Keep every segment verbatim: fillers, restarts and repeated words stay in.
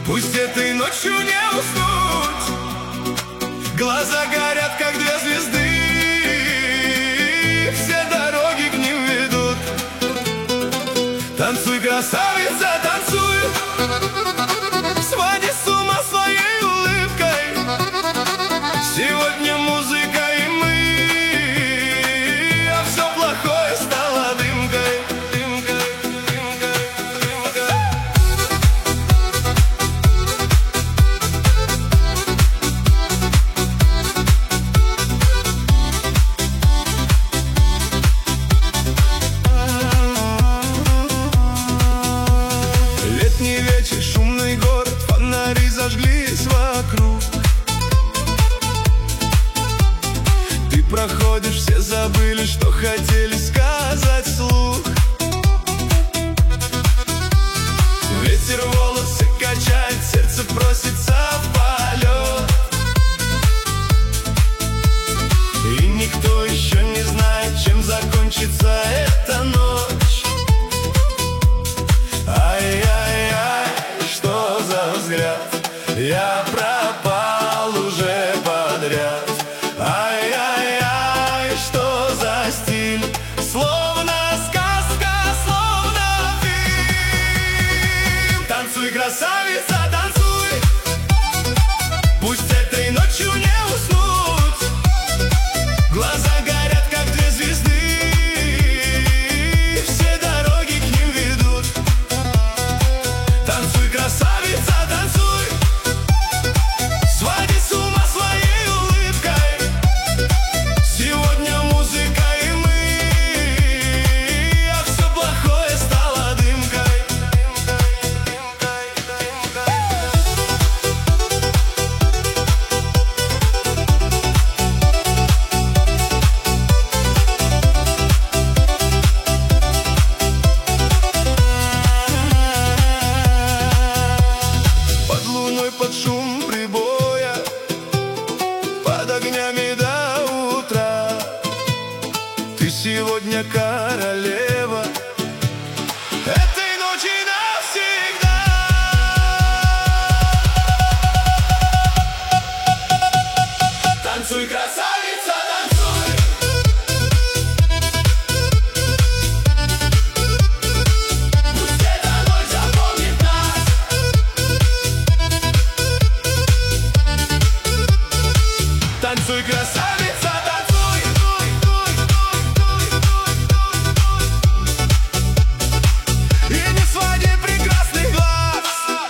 Пусть этой ночью не уснуть. Глаза горят, как две звезды, все дороги к ним ведут. Танцуй, красавица, танцуй, своди с ума своей улыбкой. Сегодня музыка и мы, а все плохое стало дымкой. Дымкой, дымкой, дымкой. Летний вечер, шумный город, фонари зажглись вокруг. Ты проходишь, все забыли, что хотели сказать вслух. Ветер волосы качает, сердце просится в полет. И никто еще не знает, чем закончится эта ночь. Ай-яй-яй, что за взгляд, я пропал уже подряд. Ай-яй-яй, что за стиль, словно сказка, словно фильм. Танцуй, красавица, танцуй, пусть этой ночью не уснуть. Глаза горят, как две звезды, все дороги к ним ведут. Танцуй, красавица, танцуй, своди с ума своей улыбкой. Сегодня музыка и мы, а все плохое стало дымкой. Дымкой, дымкой, под луной, под шум прибоя, под огнями до утра. Ты сегодня королева этой ночи навсегда. Танцуй, красавица, танцуй, пусть эта ночь запомнит нас. Танцуй, красавица, танцуй, и не своди прекрасных глаз.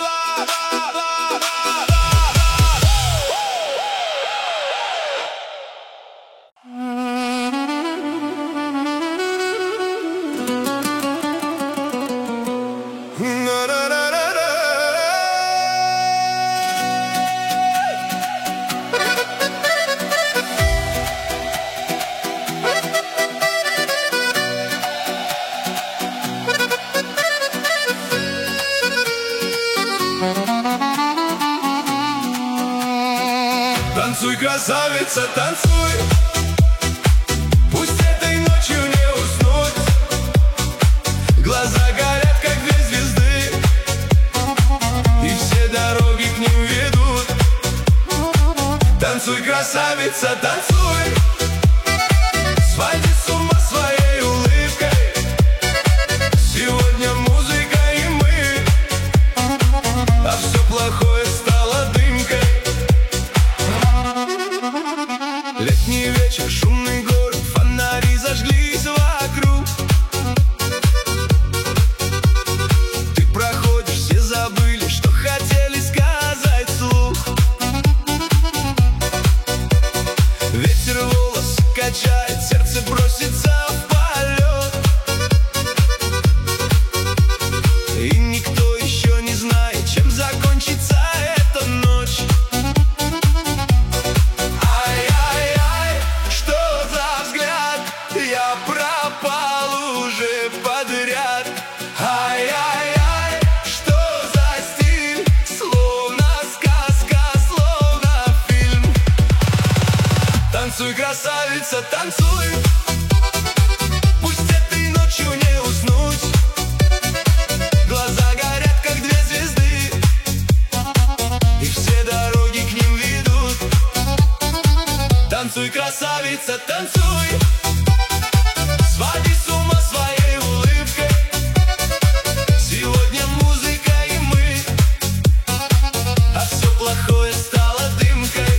Танцуй, красавица, танцуй, пусть этой ночью не уснуть. Глаза горят, как две звезды, и все дороги к ним ведут. Танцуй, красавица, танцуй, своди с ума своей улыбкой. Сегодня музыка и мы, а все плохое стало дымкой. Летний вечер, шумный город, фонари зажглись вокруг. Ты проходишь, все забыли, что хотели сказать вслух. Ветер волосы качает, сердце просится в полет. И никто еще не знает, чем закончится эта ночь. Ай-яй-яй, что за взгляд, я пропал уже подряд. Ай-яй-яй, что за стиль, словно сказка, словно фильм. Танцуй, красавица, танцуй, пусть этой ночью не уснуть. Глаза горят, как две звезды, красавица, танцуй. Своди с ума своей улыбкой. Сегодня музыка и мы, а все плохое стало дымкой.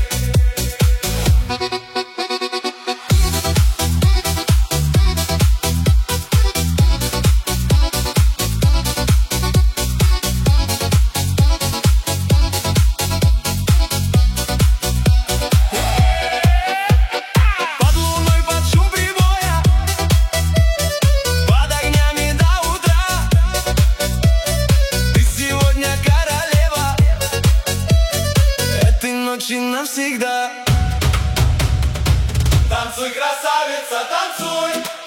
Ночи навсегда. Танцуй, красавица, танцуй.